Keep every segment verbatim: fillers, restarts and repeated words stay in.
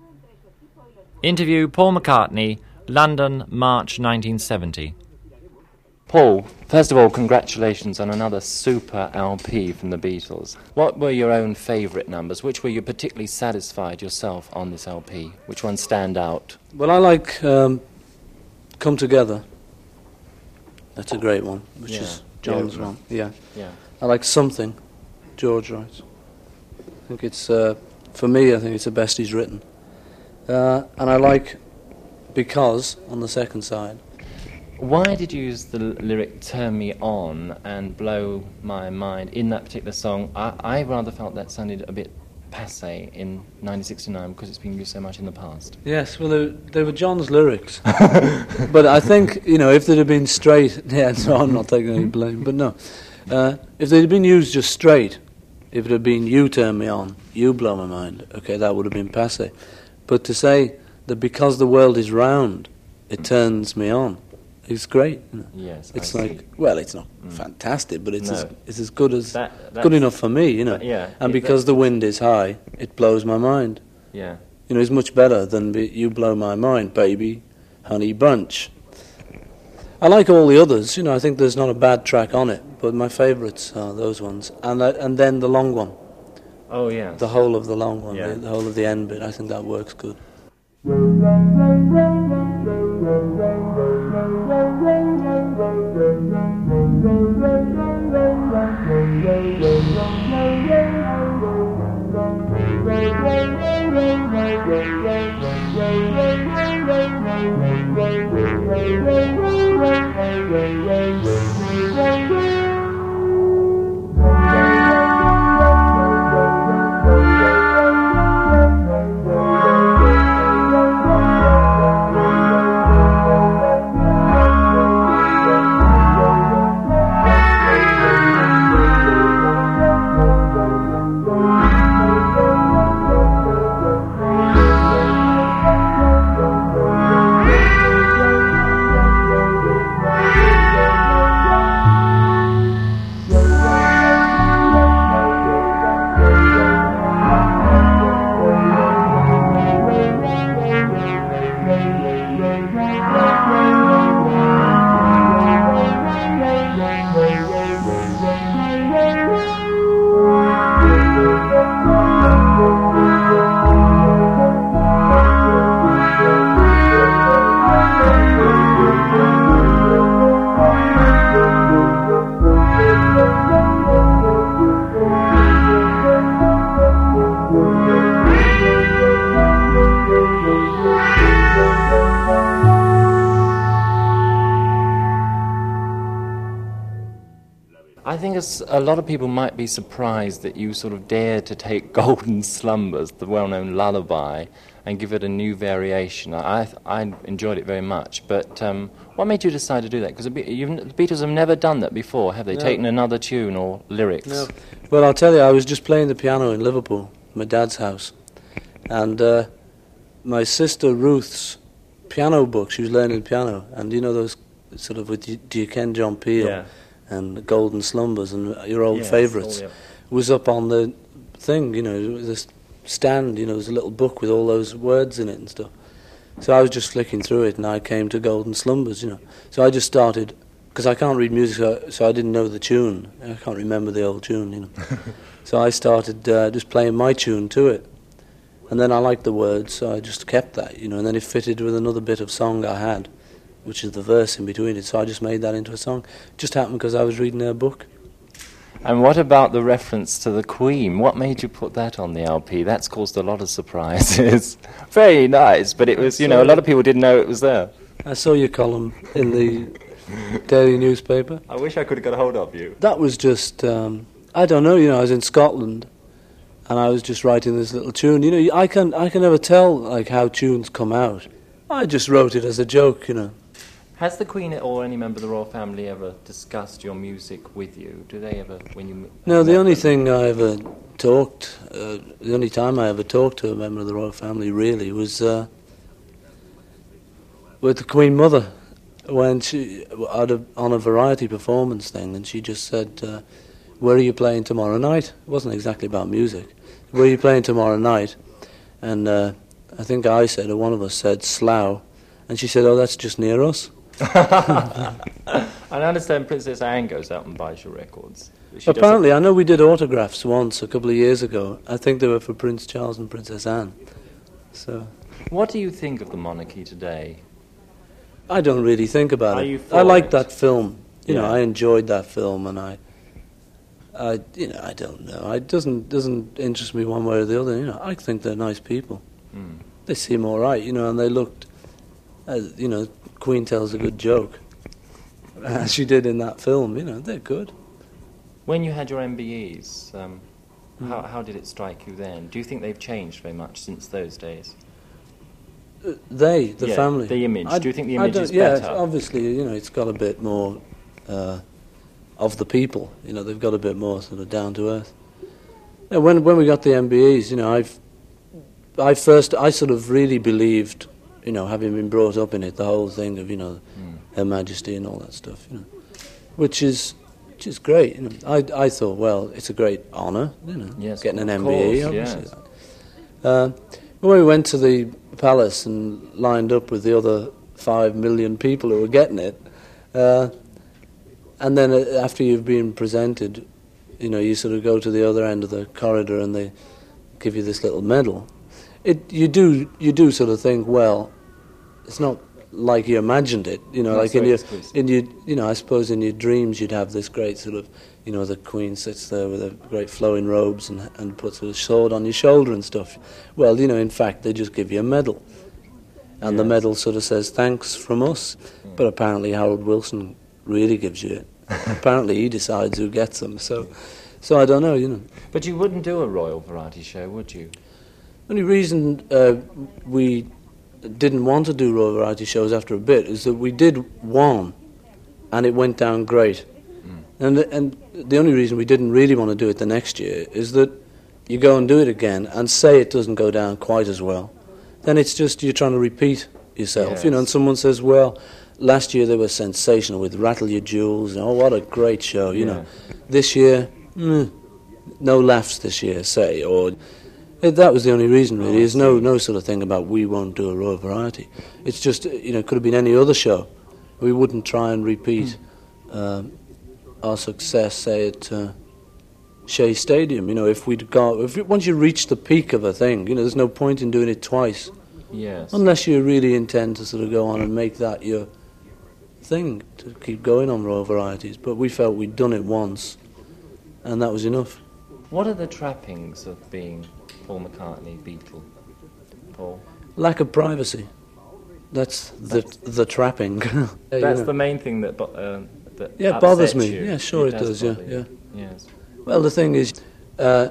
Interview Paul McCartney, London, March nineteen seventy. Paul, first of all, congratulations on another super L P from the Beatles. What were your own favourite numbers? Which were you particularly satisfied yourself on this L P? Which ones stand out? Well, I like um, Come Together. That's a great one, which yeah. is John's yeah. one. Yeah. Yeah. I like Something, George writes. I think it's, uh, for me, I think it's the best he's written. Uh, and I like Because on the second side. Why did you use the l- lyric "Turn Me On" and "Blow My Mind" in that particular song? I, I rather felt that sounded a bit passé in nineteen sixty-nine because it's been used so much in the past. Yes, well, they, they were John's lyrics. But I think, you know, if they'd have been straight, yeah, so I'm not taking any blame, but no. Uh, if they'd have been used just straight, if it had been "You turn me on, you blow my mind," okay, that would have been passé. But to say that because the world is round, it turns me on, it's great. You know? Yes, it's I like see. well, it's not Mm. fantastic, but it's No. as it's as good as That- good enough for me, you know. But yeah, and it- because the wind is high, it blows my mind. Yeah. You know, it's much better than be, "You blow my mind, baby, honey bunch." I like all the others. You know, I think there's not a bad track on it, but my favourites are those ones, and uh, and then the long one, Oh yeah. the whole of the long one, Yeah. the, the whole of the end bit. I think that works good. I think it's, a lot of people might be surprised that you sort of dared to take Golden Slumbers, the well-known lullaby, and give it a new variation. I I enjoyed it very much, but um, what made you decide to do that? Because the, Be- you've- the Beatles have never done that before, have they? No. Taken another tune or lyrics? No. Well, I'll tell you, I was just playing the piano in Liverpool, my dad's house, and uh, my sister Ruth's piano book, she was learning piano, and you know those sort of, with Do You Ken John Peel? Yeah. And Golden Slumbers and your old Yes, favourites, oh, yeah. was up on the thing, you know, this stand, you know, there's a little book with all those words in it and stuff. So I was just flicking through it and I came to Golden Slumbers, you know. So I just started, because I can't read music, so, so I didn't know the tune. I can't remember the old tune, you know. So I started uh, just playing my tune to it. And then I liked the words, so I just kept that, you know, and then it fitted with another bit of song I had, which is the verse in between it, so I just made that into a song. It just happened because I was reading their book. And what about the reference to the Queen? What made you put that on the L P? That's caused a lot of surprises. Very nice, but it was, you know, a lot of people didn't know it was there. I saw your column in the daily newspaper. I wish I could have got a hold of you. That was just, um, I don't know, you know, I was in Scotland, and I was just writing this little tune. You know, I can, I can never tell, like, how tunes come out. I just wrote it as a joke, you know. Has the Queen or any member of the royal family ever discussed your music with you? Do they ever, when you... No, the met only them? thing I ever talked, uh, the only time I ever talked to a member of the royal family, really, was uh, with the Queen Mother, when she, at a, on a variety performance thing, and she just said, uh, where are you playing tomorrow night? It wasn't exactly about music. Where are you playing tomorrow night? And uh, I think I said, or one of us said, Slough, and she said, oh, that's just near us. I understand Princess Anne goes out and buys your records. She Apparently, I know we did autographs once, a couple of years ago. I think they were for Prince Charles and Princess Anne. So, what do you think of the monarchy today? I don't really think about Are it. you for I liked it? that film. You know, Yeah. I enjoyed that film, and I, I, you know, I don't know. It doesn't doesn't interest me one way or the other. You know, I think they're nice people. Mm. They seem all right. You know, and they looked. Uh, you know, Queen tells a good joke, as she did in that film. You know, they're good. When you had your M B Es, um, Mm. how, how did it strike you then? Do you think they've changed very much since those days? Uh, they, the Yeah, family. the image. I- Do you think the I image don't- is yeah, better? obviously, you know, it's got a bit more uh, of the people. You know, they've got a bit more sort of down to earth. Yeah, when when we got the M B Es, you know, I've I first I sort of really believed, you know, having been brought up in it, the whole thing of, you know, Mm. Her Majesty and all that stuff, you know, which is which is great. You know, I I thought, well, it's a great honour, you know, Yes, getting an of M B E, course, obviously. yes. Uh, when we went to the palace and lined up with the other five million people who were getting it, uh, and then uh, after you've been presented, you know, you sort of go to the other end of the corridor and they give you this little medal. It you do you do sort of think, well, it's not like you imagined it, you know, Not like so in your exclusive. in your you know, I suppose in your dreams you'd have this great sort of, you know, the Queen sits there with her great flowing robes and and puts her sword on your shoulder and stuff. Well, you know, in fact, they just give you a medal, and the Yes. medal sort of says thanks from us. But apparently Harold Wilson really gives you it. Apparently he decides who gets them. So, so I don't know, you know. But you wouldn't do a royal variety show, would you? Only reason uh, we didn't want to do royal variety shows after a bit is that we did one, and it went down great. Mm. And and the only reason we didn't really want to do it the next year is that you go and do it again and say it doesn't go down quite as well, then it's just you're trying to repeat yourself, you know. And Yes. someone says, well, last year they were sensational with Rattle Your Jewels, and, oh, what a great show, you know. This year, mm, no laughs this year, say, or eh, that was the only reason really. Oh, I There's no see. no sort of thing about we won't do a royal variety. It's just, you know, it could have been any other show. We wouldn't try and repeat um, our success, say at uh, Shea Stadium. You know, if we'd got if it, once you reach the peak of a thing, you know, there's no point in doing it twice, Yes. unless you really intend to sort of go on and make that your thing to keep going on royal varieties. But we felt we'd done it once, and that was enough. What are the trappings of being Paul McCartney, Beatle? Paul? Lack of privacy. That's the the trapping. Yeah, you That's know. the main thing that, bo- uh, that Yeah, it bothers upsets me. you. Yeah, sure it does, yeah, bother you. Yes. Well, the thing is, uh,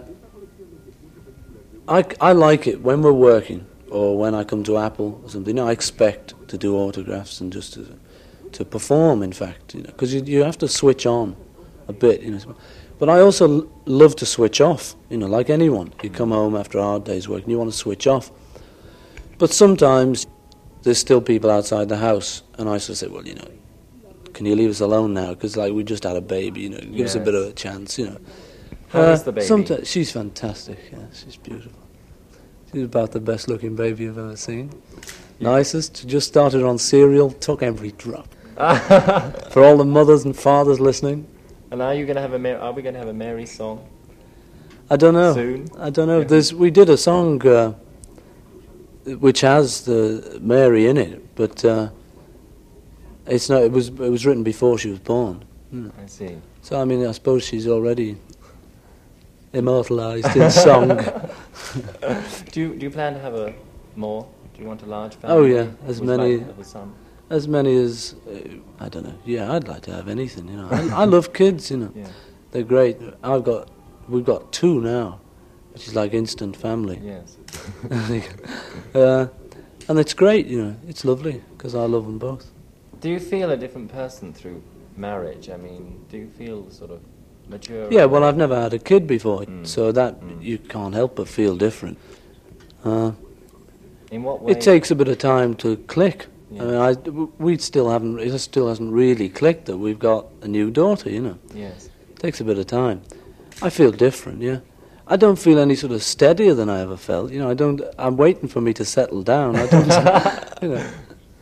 I, I like it when we're working, or when I come to Apple or something. You know, I expect to do autographs and just to, to perform, in fact, you know, because you, you have to switch on a bit, you know. But I also l- love to switch off, you know, like anyone. You come home after a hard day's work and you want to switch off. But sometimes there's still people outside the house, and I sort of say, well, you know, can you leave us alone now? Because, like, we just had a baby, you know, give us a bit of a chance, you know. How is the baby? Someti- she's fantastic, yeah, she's beautiful. She's about the best looking baby you've ever seen. Nicest, just started on cereal, took every drop. For all the mothers and fathers listening, And are you going to have a Mar- are we going to have a Mary song I don't know. soon? I don't know. Yeah. There's we did a song uh, which has the Mary in it, but uh, it's not. It was it was written before she was born. Mm. I see. So I mean, I suppose she's already immortalised in song. Do you do you plan to have a more? Do you want a large family? Oh, yeah, as Would you many- like to have a son? As many as uh, I don't know. Yeah, I'd like to have anything. You know, I, I love kids. You know, Yeah. they're great. I've got we've got two now, which is like instant family. Yes. uh, and it's great. You know, it's lovely because I love them both. Do you feel a different person through marriage? I mean, do you feel sort of mature? Yeah, well, I've never had a kid before, Mm. so that Mm. you can't help but feel different. Uh, In what way? it takes a bit of time to click. Yeah. I mean, I, w- we still haven't. It still hasn't really clicked that we've got a new daughter. You know, Yes. it takes a bit of time. I feel different. Yeah, I don't feel any sort of steadier than I ever felt. You know, I don't. I'm waiting for me to settle down. I don't. You know.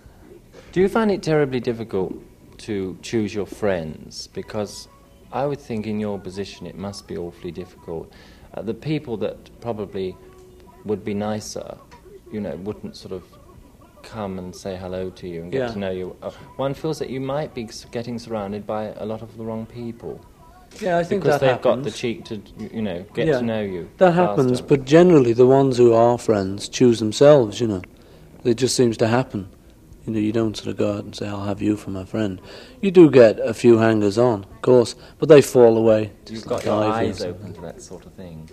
Do you find it terribly difficult to choose your friends? Because I would think in your position it must be awfully difficult. Uh, the people that probably would be nicer, you know, wouldn't sort of come and say hello to you and get Yeah. to know you. Uh, one feels that you might be s- getting surrounded by a lot of the wrong people. Yeah, I think because that they've got the happens. cheek to, you know, get Yeah. to know you. That happens, faster. but generally the ones who are friends choose themselves, you know. It just seems to happen. You know, you don't sort of go out and say, I'll have you for my friend. You do get a few hangers on, of course, but they fall away. You've just got like your ivy or eyes something. open to that sort of thing.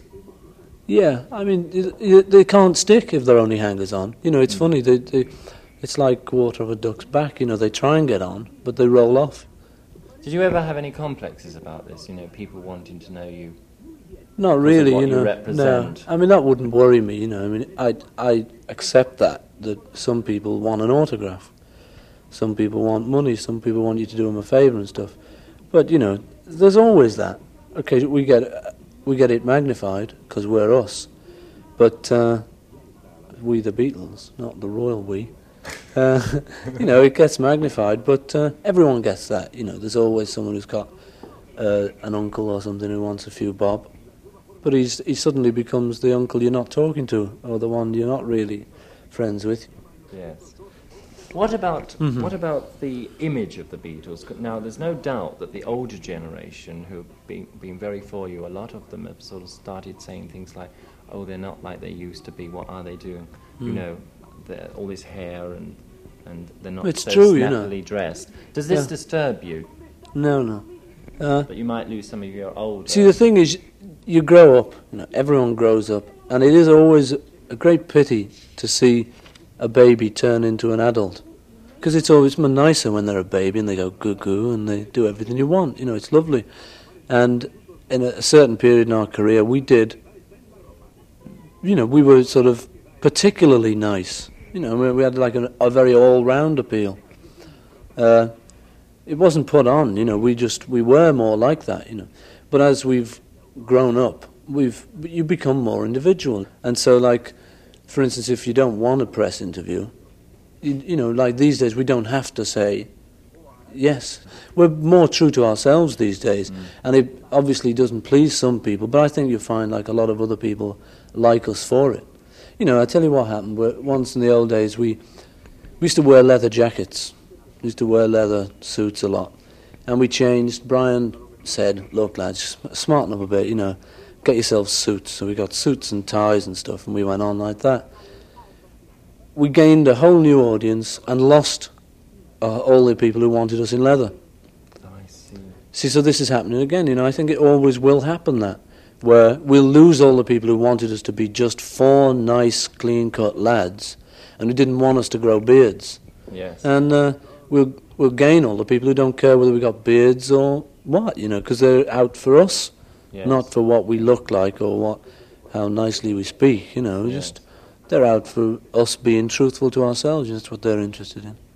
Yeah, I mean, y- y- they can't stick if they're only hangers on. You know, it's Mm. funny, they, they, it's like water off a duck's back, you know, they try and get on, but they roll off. Did you ever have any complexes about this? You know, people wanting to know you. Not of really, what you you know. represent. No, I mean that wouldn't worry me. You know, I mean, I I accept that that some people want an autograph, some people want money, some people want you to do them a favour and stuff. But you know, there's always that. Okay, we get we get it magnified because we're us, but uh, we the Beatles, not the royal we. Uh, you know, it gets magnified, but uh, everyone gets that. You know, there's always someone who's got uh, an uncle or something who wants a few bob. But he's, he suddenly becomes the uncle you're not talking to, or the one you're not really friends with. Yes. What about Mhm. what about the image of the Beatles? Now, there's no doubt that the older generation, who've been, been very for you, a lot of them have sort of started saying things like, "Oh, they're not like they used to be. What are they doing? You Mm. know, they're- all this hair and and they're not It's so true, you know. snappily dressed." Does this Yeah. disturb you? No, no. Uh, That you might lose some of your old. see, the thing is, you grow up. You know, everyone grows up, and it is always a great pity to see a baby turn into an adult, because it's always much nicer when they're a baby and they go goo goo and they do everything you want. You know, it's lovely. And in a certain period in our career, we did. You know, we were sort of particularly nice. You know, we, we had like a, a very all-round appeal. Uh, it wasn't put on. You know, we just we were more like that. You know, but as we've grown up, we've you become more individual. And so, like, for instance, if you don't want a press interview, you, you know, like these days, we don't have to say yes. We're more true to ourselves these days, Mm. and it obviously doesn't please some people. But I think you find like a lot of other people like us for it. You know, I tell you what happened. We're, once in the old days, we we used to wear leather jackets. We used to wear leather suits a lot, and we changed. Brian said, "Look, lads, smarten up a bit. You know, get yourselves suits." So we got suits and ties and stuff, and we went on like that. We gained a whole new audience and lost uh, all the people who wanted us in leather. I see. See, so this is happening again. You know, I think it always will happen that, where we'll lose all the people who wanted us to be just four nice, clean-cut lads, and who didn't want us to grow beards. Yes. And uh, we'll we'll gain all the people who don't care whether we got beards or what, you know, because they're out for us, Yes. not for what we look like or what how nicely we speak. You know, Yes. just they're out for us being truthful to ourselves. That's what they're interested in.